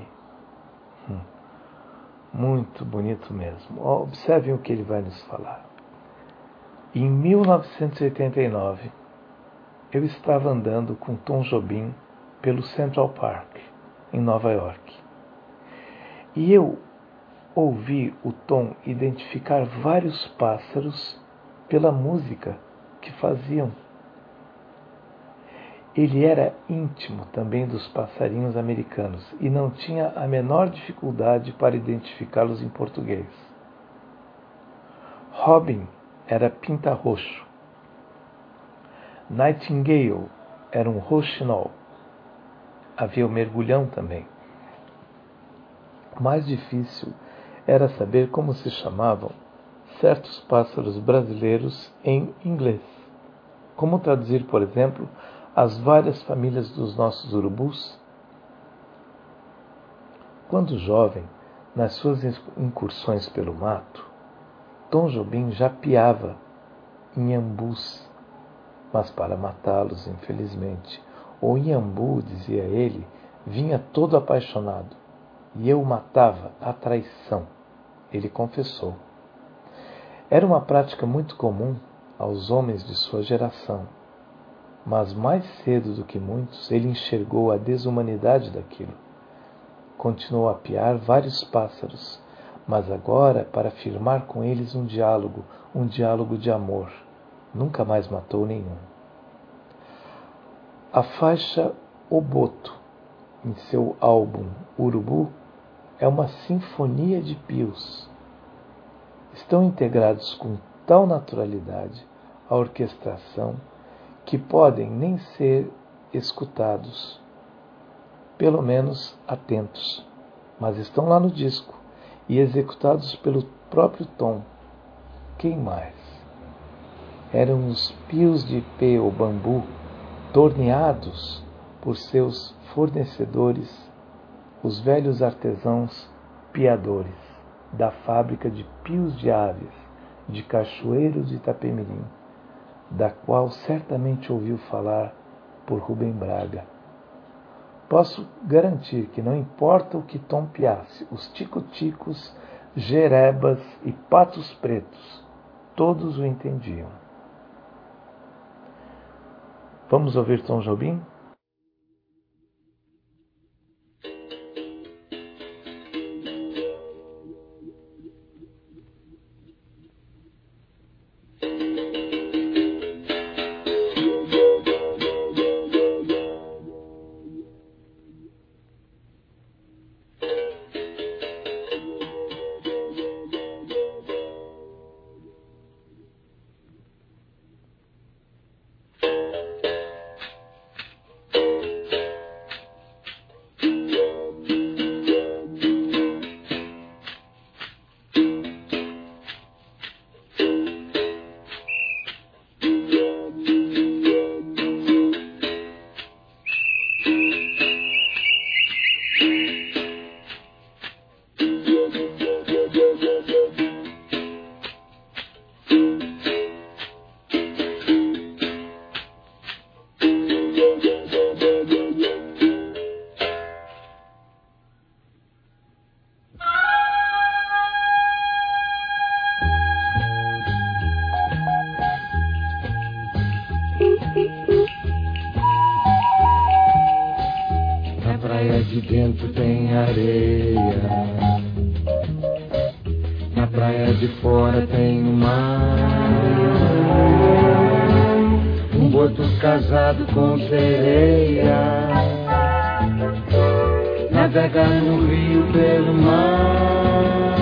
Muito bonito mesmo. Observem o que ele vai nos falar. Em 1989, eu estava andando com Tom Jobim pelo Central Park, em Nova York. E eu ouvi o Tom identificar vários pássaros pela música que faziam. Ele era íntimo também dos passarinhos americanos e não tinha a menor dificuldade para identificá-los em português. Robin era pinta-roxo. Nightingale era um roxinol. Havia o mergulhão também. O mais difícil era saber como se chamavam certos pássaros brasileiros em inglês. Como traduzir, por exemplo, as várias famílias dos nossos urubus? Quando jovem, nas suas incursões pelo mato, Tom Jobim já piava inhambus, mas para matá-los, infelizmente, o inhambu, dizia ele, vinha todo apaixonado, e eu o matava à traição, ele confessou. Era uma prática muito comum aos homens de sua geração, mas mais cedo do que muitos, ele enxergou a desumanidade daquilo. Continuou a piar vários pássaros, mas agora para firmar com eles um diálogo de amor. Nunca mais matou nenhum. A faixa Oboto, em seu álbum Urubu, é uma sinfonia de pios. Estão integrados com tal naturalidade à orquestração que podem nem ser escutados, pelo menos atentos, mas estão lá no disco e executados pelo próprio Tom. Quem mais? Eram os pios de ipê ou bambu torneados por seus fornecedores, os velhos artesãos piadores da fábrica de pios de aves de Cachoeiro de Itapemirim, da qual certamente ouviu falar por Rubem Braga. Posso garantir que não importa o que Tom piasse, os tico-ticos, jerebas e patos pretos, todos o entendiam. Vamos ouvir Tom Jobim? praia de dentro tem areia, na praia de fora tem o mar. Um boto casado com sereia navega no rio pelo mar.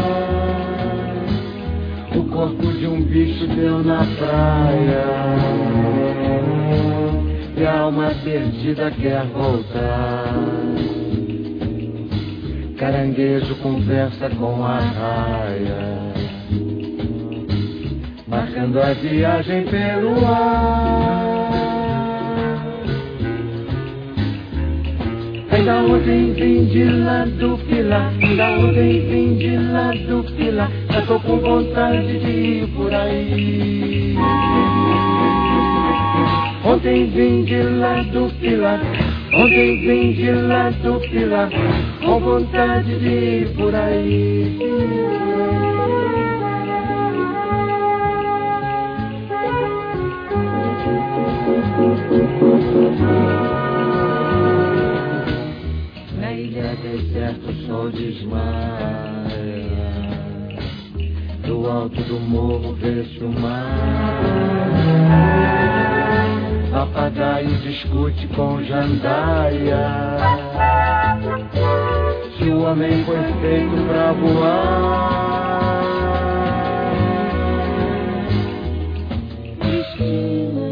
O corpo de um bicho deu na praia e a alma perdida quer voltar. Caranguejo conversa com a raia, marcando a viagem pelo ar. Ainda ontem vim de lá do Pilar, ainda ontem vim de lá do Pilar, já tô com vontade de ir por aí. Ontem vim de lá do Pilar, ontem vim de lá do Pilar, com vontade de ir por aí. Na ilha deserta o sol desmaia, do alto do morro vê-se o mar. Papagaio discute com jandaia, se o homem foi feito pra voar. Cristina,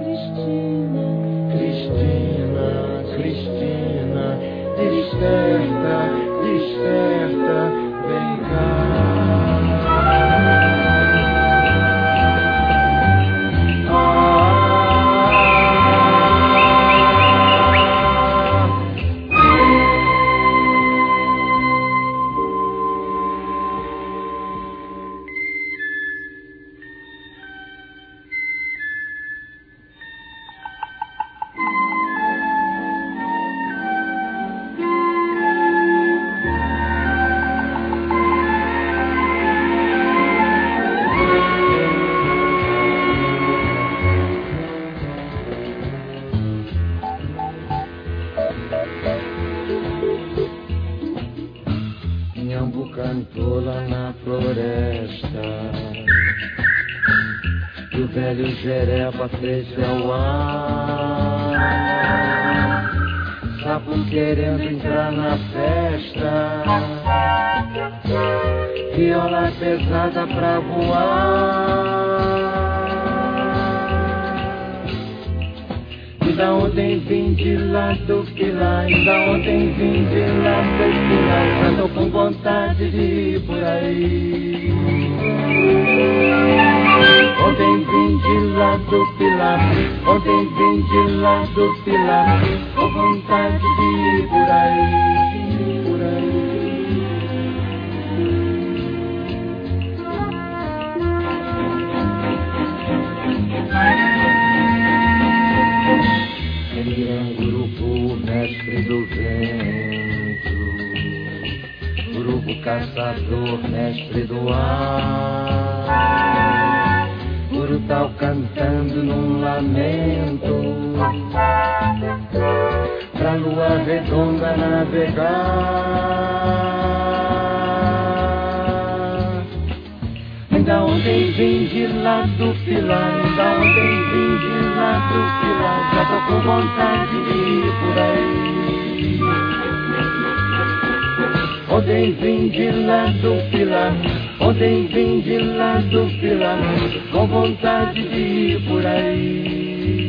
Cristina, Cristina, Cristina, desperta, desperta, vem cá. Cantou lá na floresta e o velho Jereba fez-se ao ar. Sapo querendo entrar na festa, viola pesada pra voar. Ainda ontem vim de lá do Pilar, ainda ontem vim de lá do Pilar, já tô com vontade de ir por aí. Ontem vim de lá do Pilar, ontem vim de lá do Pilar, com vontade de ir por aí, por aí. Urubu, mestre do vento, urubu caçador, mestre do ar, urutau cantando num lamento, pra lua redonda navegar. Ainda ontem vim de lá do Pilar, ainda ontem vim de lá do Pilar, já tô com vontade de ir por aí. Ontem vim de lá do Pilar, ontem vim de lá do Pilar, com vontade de ir por aí.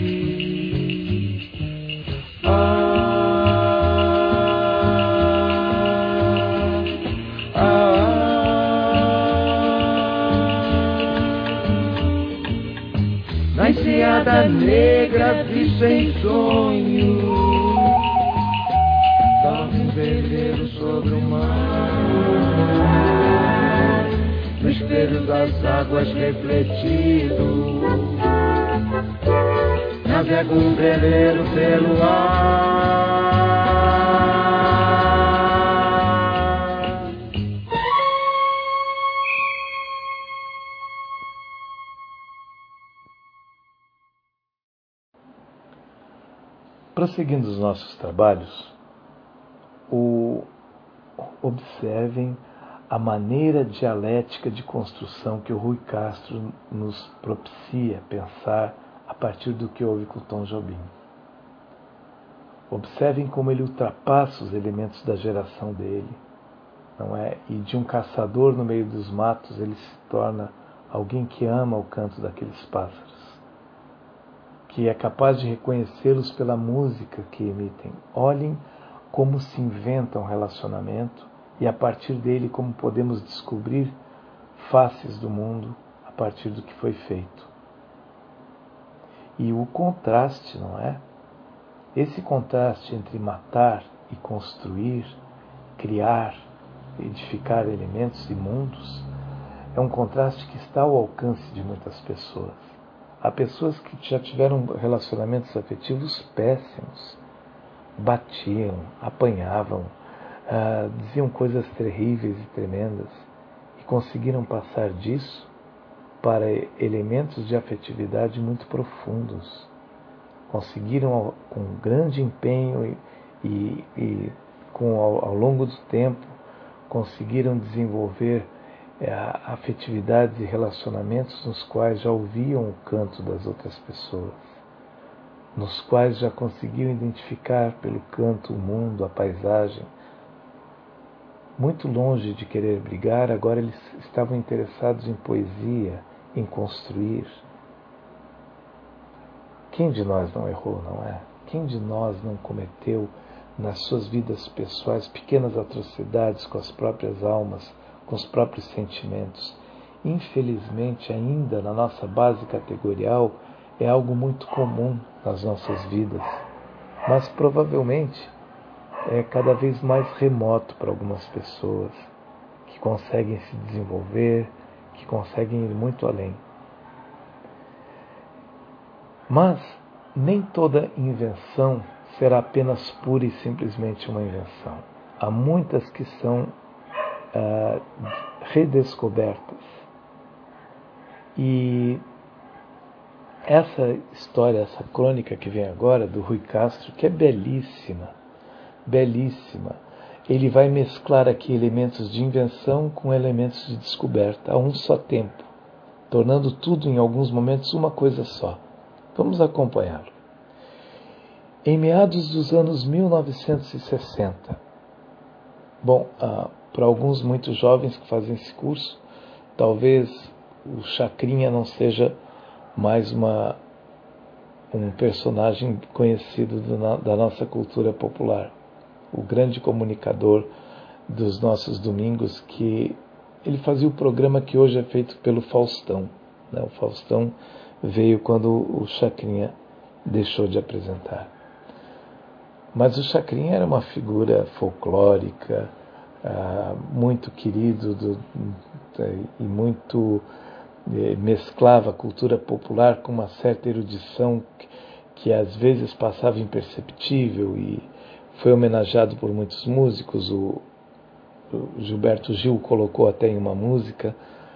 Na enseada negra vi sem sonho, dorme um veleiro sobre o mar, no espelho das águas refletido, navega um veleiro pelo ar. Prosseguindo os nossos trabalhos, observem a maneira dialética de construção que o Rui Castro nos propicia pensar a partir do que houve com Tom Jobim. Observem como ele ultrapassa os elementos da geração dele, não é? E de um caçador no meio dos matos ele se torna alguém que ama o canto daqueles pássaros, que é capaz de reconhecê-los pela música que emitem. Olhem como se inventa um relacionamento e a partir dele como podemos descobrir faces do mundo a partir do que foi feito. E o contraste, não é? Esse contraste entre matar e construir, criar, edificar elementos e mundos, é um contraste que está ao alcance de muitas pessoas. Há pessoas que já tiveram relacionamentos afetivos péssimos, batiam, apanhavam, diziam coisas terríveis e tremendas e conseguiram passar disso para elementos de afetividade muito profundos. Conseguiram, com grande empenho e ao longo do tempo, conseguiram desenvolver afetividades e relacionamentos nos quais já ouviam o canto das outras pessoas, nos quais já conseguiam identificar pelo canto o mundo, a paisagem. Muito longe de querer brigar, agora eles estavam interessados em poesia, em construir. Quem de nós não errou, não é? Quem de nós não cometeu nas suas vidas pessoais pequenas atrocidades com as próprias almas, com os próprios sentimentos? Infelizmente, ainda na nossa base categorial, é algo muito comum nas nossas vidas, mas provavelmente é cada vez mais remoto para algumas pessoas que conseguem se desenvolver, que conseguem ir muito além. Mas nem toda invenção será apenas pura e simplesmente uma invenção. Há muitas que são redescobertas. E essa história, essa crônica que vem agora do Rui Castro, que é belíssima, belíssima, ele vai mesclar aqui elementos de invenção com elementos de descoberta a um só tempo, tornando tudo em alguns momentos uma coisa só. Vamos acompanhá-lo. Em meados dos anos 1960, para alguns muito jovens que fazem esse curso, talvez o Chacrinha não seja mais um personagem conhecido da nossa cultura popular, o grande comunicador dos nossos domingos, que ele fazia o programa que hoje é feito pelo Faustão, né? O Faustão veio quando o Chacrinha deixou de apresentar. Mas o Chacrinha era uma figura folclórica, muito querido e muito mesclava a cultura popular com uma certa erudição que às vezes passava imperceptível e foi homenageado por muitos músicos. O Gilberto Gil colocou até em uma música.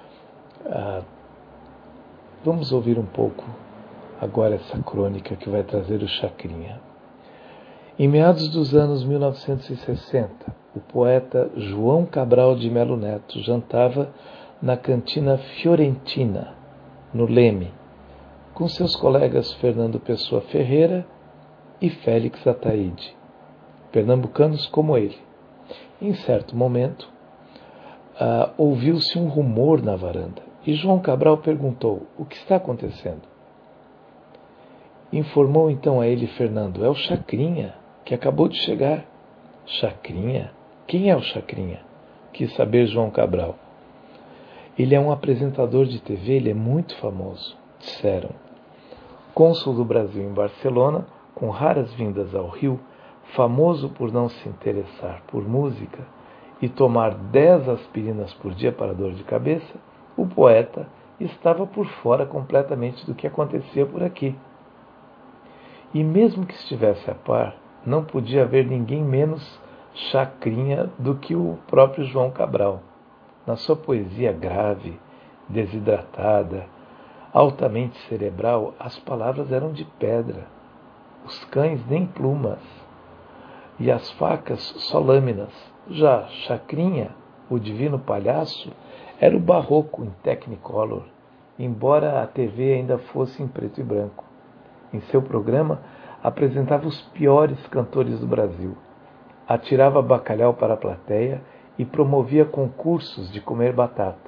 Vamos ouvir um pouco agora essa crônica que vai trazer o Chacrinha. Em meados dos anos 1960, o poeta João Cabral de Melo Neto jantava na cantina Fiorentina, no Leme, com seus colegas Fernando Pessoa Ferreira e Félix Ataíde, pernambucanos como ele. Em certo momento, ouviu-se um rumor na varanda e João Cabral perguntou: "O que está acontecendo?" Informou então a ele Fernando: "É o Chacrinha, que acabou de chegar." "Chacrinha? Quem é o Chacrinha?" quis saber João Cabral. "Ele é um apresentador de TV, ele é muito famoso", disseram. Cônsul do Brasil em Barcelona, com raras vindas ao Rio, famoso por não se interessar por música e tomar 10 aspirinas por dia para dor de cabeça, o poeta estava por fora completamente do que acontecia por aqui. E mesmo que estivesse a par, não podia haver ninguém menos Chacrinha do que o próprio João Cabral. Na sua poesia grave, desidratada, altamente cerebral, as palavras eram de pedra, os cães nem plumas. e as facas só lâminas. Já Chacrinha, o divino palhaço, era o barroco em Technicolor, embora a TV ainda fosse em preto e branco. Em seu programa, apresentava os piores cantores do Brasil, atirava bacalhau para a plateia e promovia concursos de comer batata.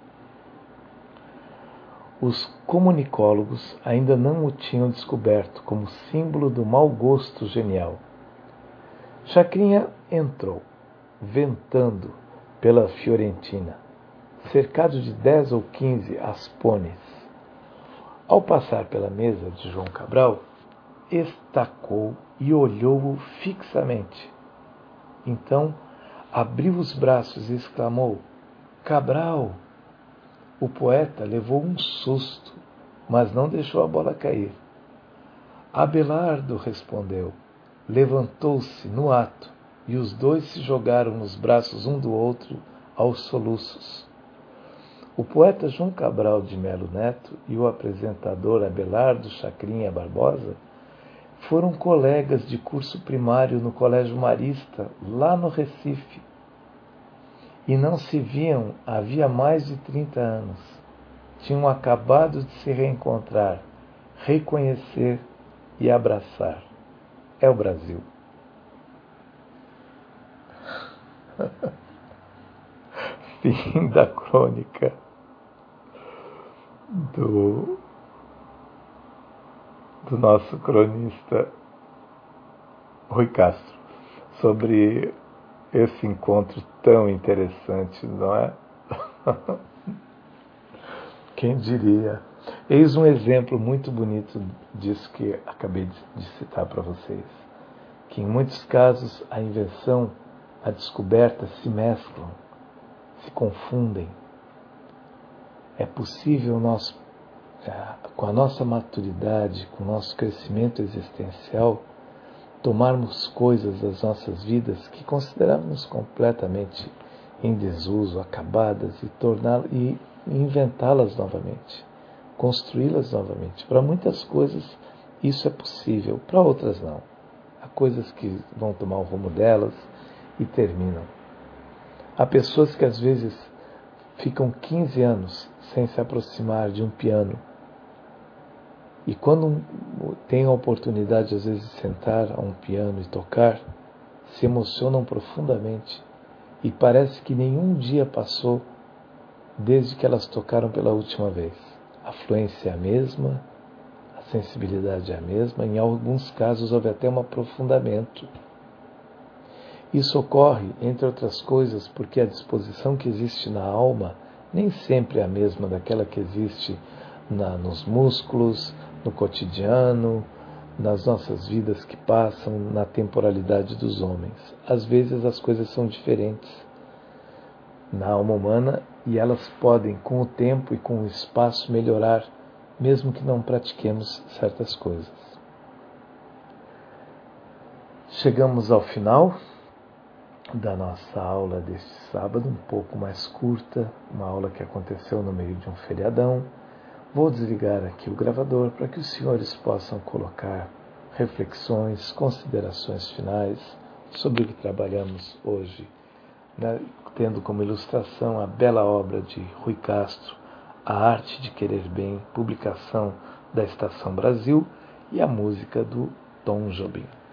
Os comunicólogos ainda não o tinham descoberto como símbolo do mau gosto genial. Chacrinha entrou, ventando pela Fiorentina, cercado de 10 ou 15 aspones. Ao passar pela mesa de João Cabral, estacou e olhou-o fixamente. Então, abriu os braços e exclamou: Cabral! O poeta levou um susto, mas não deixou a bola cair. Abelardo, respondeu. Levantou-se no ato e os dois se jogaram nos braços um do outro aos soluços. O poeta João Cabral de Melo Neto e o apresentador Abelardo Chacrinha Barbosa foram colegas de curso primário no Colégio Marista, lá no Recife. E não se viam havia mais de 30 anos. Tinham acabado de se reencontrar, reconhecer e abraçar. É o Brasil. Fim da crônica do nosso cronista Rui Castro sobre esse encontro tão interessante, não é? Quem diria? Eis um exemplo muito bonito disso que acabei de citar para vocês. Que em muitos casos a invenção, a descoberta se mesclam, se confundem. É possível nós, com a nossa maturidade, com o nosso crescimento existencial, tomarmos coisas das nossas vidas que considerávamos completamente em desuso, acabadas, e inventá-las novamente, construí-las novamente. Para muitas coisas isso é possível, para outras não. Há coisas que vão tomar o rumo delas e terminam. Há pessoas que às vezes ficam 15 anos sem se aproximar de um piano. E quando tem a oportunidade, às vezes, de sentar a um piano e tocar, se emocionam profundamente e parece que nenhum dia passou desde que elas tocaram pela última vez. A fluência é a mesma, a sensibilidade é a mesma, em alguns casos houve até um aprofundamento. Isso ocorre, entre outras coisas, porque a disposição que existe na alma nem sempre é a mesma daquela que existe nos músculos, no cotidiano, nas nossas vidas que passam, na temporalidade dos homens. Às vezes as coisas são diferentes na alma humana e elas podem, com o tempo e com o espaço, melhorar, mesmo que não pratiquemos certas coisas. Chegamos ao final da nossa aula deste sábado, um pouco mais curta, uma aula que aconteceu no meio de um feriadão. Vou desligar aqui o gravador para que os senhores possam colocar reflexões, considerações finais sobre o que trabalhamos hoje, né? Tendo como ilustração a bela obra de Rui Castro, A Arte de Querer Bem, publicação da Estação Brasil, e a música do Tom Jobim.